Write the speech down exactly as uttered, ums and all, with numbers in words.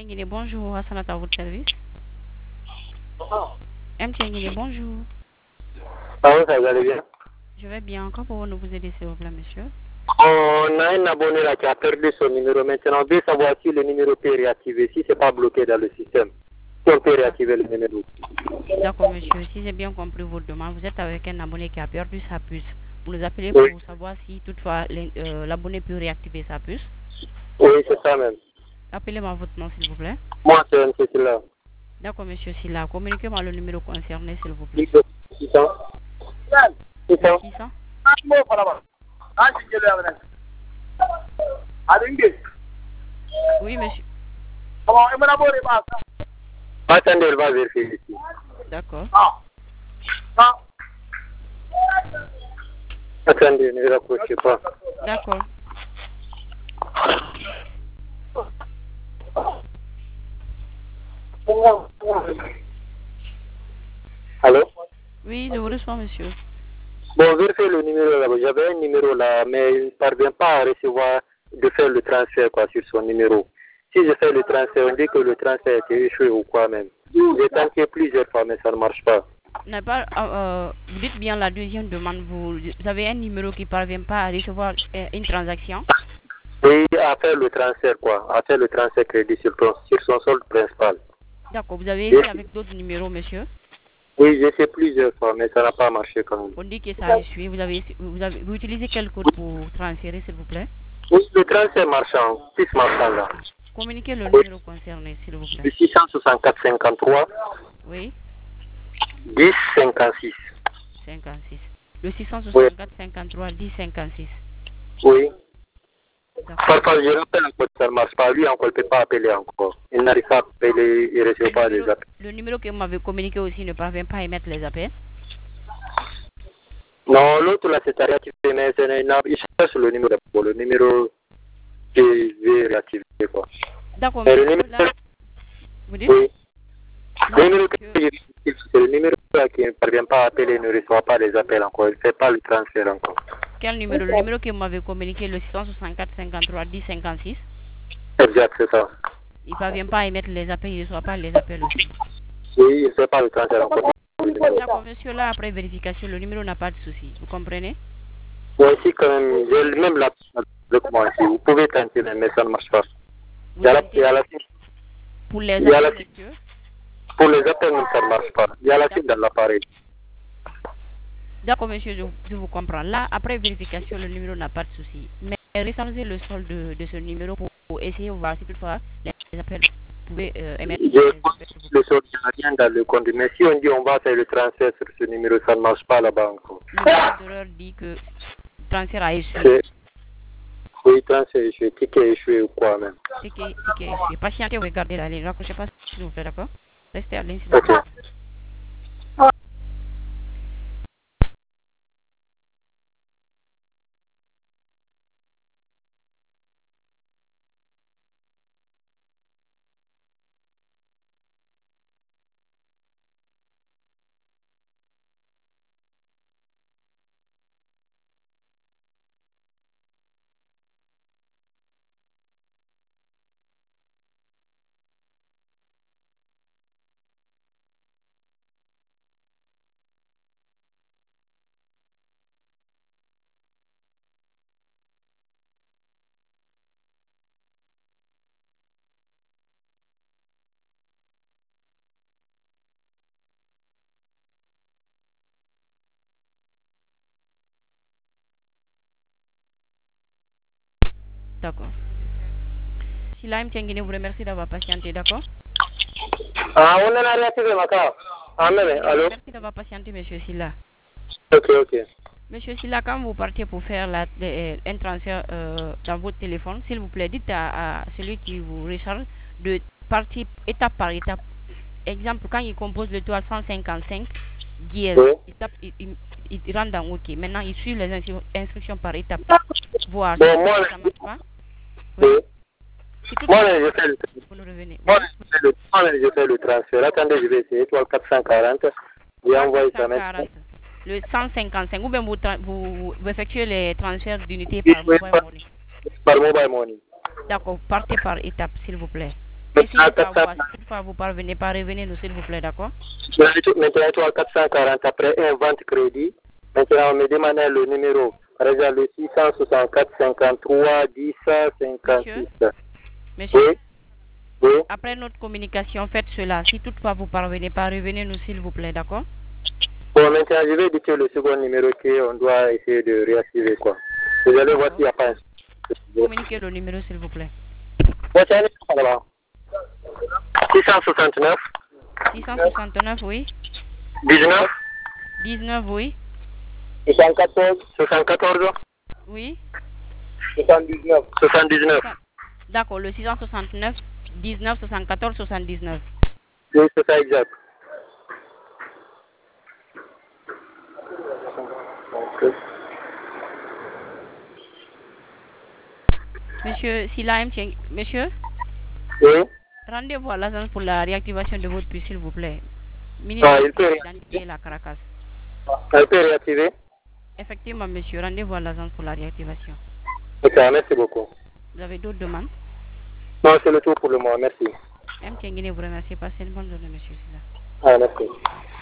Guinée, bonjour. Hassan à votre service. M T N Guinée, bonjour. Ah oui, ça vous allez bien? Je vais bien. Quand pouvons-nous vous aider, s'il vous plaît, monsieur? On a un abonné là qui a perdu son numéro. Maintenant, on veut savoir si le numéro peut réactiver, si c'est pas bloqué dans le système. Si on peut réactiver le numéro. D'accord, monsieur. Si j'ai bien compris votre demande, vous êtes avec un abonné qui a perdu sa puce. Vous nous appelez Oui. pour savoir si toutefois l'in- euh, l'abonné peut réactiver sa puce. Oui, c'est ça même. Appelez-moi votre nom, s'il vous plaît. Moi, c'est un c'est là. D'accord, monsieur Silla. Communiquez-moi le numéro concerné, s'il vous plaît. six cents. six Le cents. six cents. Oui, monsieur. Attendez, elle va vérifier ici. D'accord. Attendez, ne raccrochez pas. D'accord. Allô? Oui, je vous reçois, monsieur. Bon, vérifiez le numéro là. J'avais un numéro là, mais il ne parvient pas à recevoir, de faire le transfert quoi, sur son numéro. Si je fais le transfert, on dit que le transfert a été échoué ou quoi même. J'ai tenté plusieurs fois, mais ça ne marche pas. N'est pas, euh, euh, vous dites bien la deuxième demande. Vous, vous avez un numéro qui ne parvient pas à recevoir euh, une transaction. Oui, à faire le transfert quoi, à faire le transfert crédit sur, ton- sur son solde principal. D'accord. Vous avez essayé avec d'autres numéros, monsieur. Oui, j'ai fait plusieurs fois, mais ça n'a pas marché quand même. On dit que ça a échoué. Vous avez, vous avez, vous utilisez quel code pour transférer, s'il vous plaît? Oui, le transfert marchand, six marchand là. Communiquez le numéro concerné, s'il vous plaît. Le six cent soixante-quatre cinquante-trois Oui, dix cinquante-six. cinquante-six. Le six cent soixante-quatre cinquante-trois dix cinquante-six. Oui. D'accord. Parfois, je rappelle encore, ça ne marche pas. Lui encore, il ne peut pas appeler encore. Il n'arrive pas à appeler, il ne reçoit Le pas numéro, les appels. le numéro que vous m'avez communiqué aussi ne parvient pas à émettre les appels. Non, l'autre là, c'est à réactiver, mais c'est un- il cherche le numéro pour le numéro qui veut réactiver quoi. D'accord, Mais le monsieur. numéro, Là, vous dites? oui. Le Là, numéro que monsieur, je- c'est le numéro là qui ne parvient pas à appeler, il ne reçoit pas les appels encore. Il ne fait pas le transfert encore. quel numéro? Le numéro que vous m'avez communiqué, le six cent soixante-quatre cinquante-trois dix cinquante-six. Exact, c'est ça. Il ne parvient pas à émettre les appels, il ne reçoit pas les appels aussi. Oui, il ne fait pas le transfert encore. D'accord, monsieur, là, après vérification, le numéro n'a pas de souci. Vous comprenez? Moi aussi, quand même, j'ai le même la avec moi ici. Vous pouvez tenter, mais ça ne marche pas. Vous Il y a la, il tentez y a la, pour les il y a la, appels, monsieur? pour les appels, même, ça ne marche pas. Il y a la fibre dans l'appareil. D'accord, monsieur, je, je vous comprends. Là, après vérification, le numéro n'a pas de souci. Mais rechargez le solde de, de ce numéro pour, pour essayer de voir si toutefois les appels, vous pouvez euh, émettre Je les appels. s'il vous plaît. le sort, il n'y a rien dans le compte. Mais si on dit on va faire le transfert sur ce numéro, ça ne marche pas là-bas encore. Le message d'erreur dit que le transfert a échoué. C'est- Oui, transfert échoué, ticket échoué ou quoi même. Ticket, ticket échoué. Patientez, regardez la ligne. Raccrochez pas, s'il vous plaît, d'accord? Restez à la ligne, s'il vous plaît. Ok. D'accord. Si la M T N Guinée vous remercie d'avoir patienté, d'accord? Ah, on en a réactivé ma carte. Ah, mais, allô? Merci d'avoir patienté, monsieur Silla. Ok, ok. Monsieur Silla, quand vous partez pour faire la, euh, un transfert euh, dans votre téléphone, s'il vous plaît, dites à, à celui qui vous recharge de partir étape par étape. Exemple, quand il compose le toit cent cinquante-cinq, dièse, Oui. il, tape, il, il, il rentre dans OK. Maintenant, il suit les instru- instructions par étape. Voir Bon, si moi, ça ne marche pas. oui. Si tout Moi, ça je marche, fais le vous nous revenez. Moi, je fais le, moi, je fais le transfert. Attendez, je vais essayer. Étoile quatre cent quarante. J'ai envoyé ça maintenant. cent quarante. Le cent cinquante-cinq, ou bien vous, tra- vous, vous effectuez les transferts d'unités Oui, par oui, mobile par, money. par mobile money. D'accord, partez par étapes, s'il vous plaît. essayez par voix. Si toutefois vous parvenez pas, revenez-nous s'il vous plaît, d'accord? Maintenant, toi, quatre cent quarante après un vente crédit. Maintenant, on me demande le numéro. Par exemple, le six cent soixante-quatre, cinquante-trois, dix, cinquante-six. Monsieur, oui. Oui. Après notre communication, faites cela. Si toutefois vous parvenez pas, revenez-nous s'il vous plaît, d'accord? Bon, maintenant, je vais dicter le second numéro qu'on doit essayer de réactiver, quoi. Vous allez voir s'il n'y a pas un... Communiquez le numéro, s'il vous plaît. six cent soixante-neuf. six cent soixante-neuf, oui. dix-neuf. dix-neuf, oui. soixante-quatorze. soixante-quatorze. Oui. soixante-dix-neuf. soixante-dix-neuf. D'accord, le six cent soixante-neuf, dix-neuf, soixante-quatorze, soixante-dix-neuf. Oui, c'est ça, exact. Monsieur Sila M. Monsieur? Oui. Rendez-vous à l'agence pour la réactivation de votre puce, s'il vous plaît. Ah, il peut D'identité la Caracas. Elle peut réactiver? Effectivement, monsieur. Rendez-vous à l'agence pour la réactivation. Ok, merci beaucoup. Vous avez d'autres demandes? Non, c'est le tout pour le moment, merci. M. Tienguine vous remercie. Passez une bonne journée, monsieur Sila. Ah, merci.